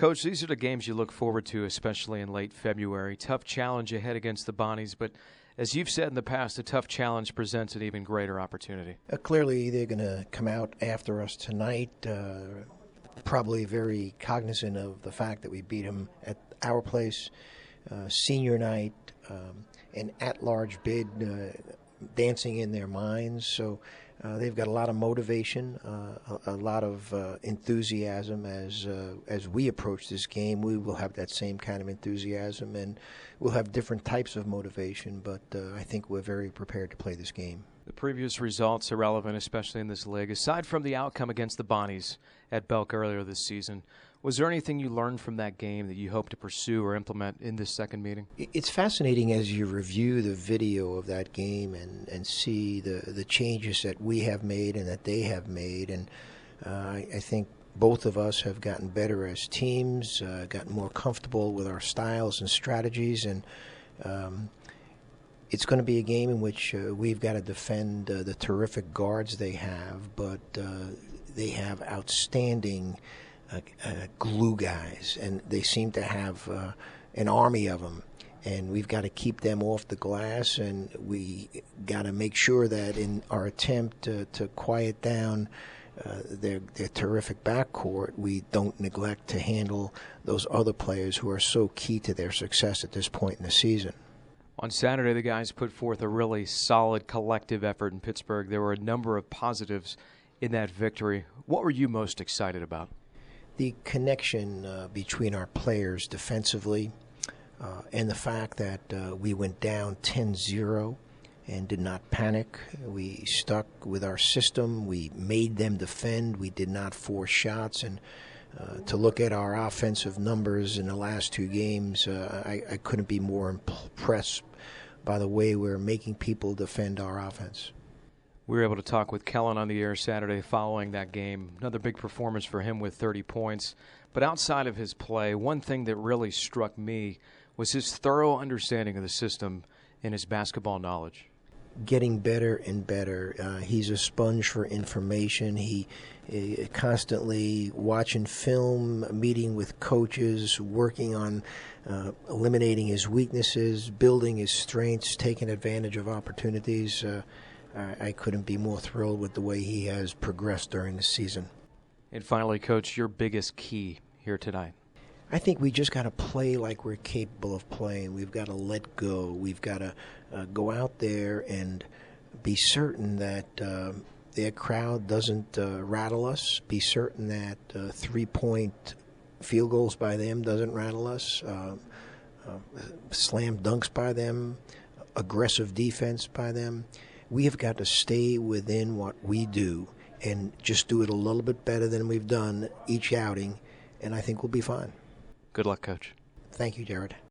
Coach, these are the games you look forward to, especially in late February. Tough challenge ahead against the Bonnies, but as you've said in the past, a tough challenge presents an even greater opportunity. Clearly, they're going to come out after us tonight, probably very cognizant of the fact that we beat them at our place, senior night, an at-large bid dancing in their minds. So they've got a lot of motivation, a lot of enthusiasm as we approach this game. We will have that same kind of enthusiasm, and we'll have different types of motivation, but I think we're very prepared to play this game. The previous results are relevant, especially in this league. Aside from the outcome against the Bonnies at Belk earlier this season, was there anything you learned from that game that you hope to pursue or implement in this second meeting? It's fascinating as you review the video of that game and see the changes that we have made and that they have made. And I think both of us have gotten better as teams, gotten more comfortable with our styles and strategies. And it's going to be a game in which we've got to defend the terrific guards they have, but they have outstanding glue guys, and they seem to have an army of them, and we've got to keep them off the glass, and we got to make sure that in our attempt to quiet down their terrific backcourt, we don't neglect to handle those other players who are so key to their success at this point in the season. On Saturday, the guys put forth a really solid collective effort in Pittsburgh. There were a number of positives in that victory. What were you most excited about? The connection between our players defensively and the fact that we went down 10-0 and did not panic. We stuck with our system. We made them defend. We did not force shots. And to look at our offensive numbers in the last two games, I couldn't be more impressed by the way we're making people defend our offense. We were able to talk with Kellen on the air Saturday following that game. Another big performance for him with 30 points. But outside of his play, one thing that really struck me was his thorough understanding of the system and his basketball knowledge. Getting better and better. He's a sponge for information. He constantly watching film, meeting with coaches, working on eliminating his weaknesses, building his strengths, taking advantage of opportunities. I couldn't be more thrilled with the way he has progressed during the season. And finally, Coach, your biggest key here tonight? I think we just got to play like we're capable of playing. We've got to let go. We've got to go out there and be certain that their crowd doesn't rattle us, be certain that three-point field goals by them doesn't rattle us, slam dunks by them, aggressive defense by them. We have got to stay within what we do and just do it a little bit better than we've done each outing, and I think we'll be fine. Good luck, Coach. Thank you, Jared.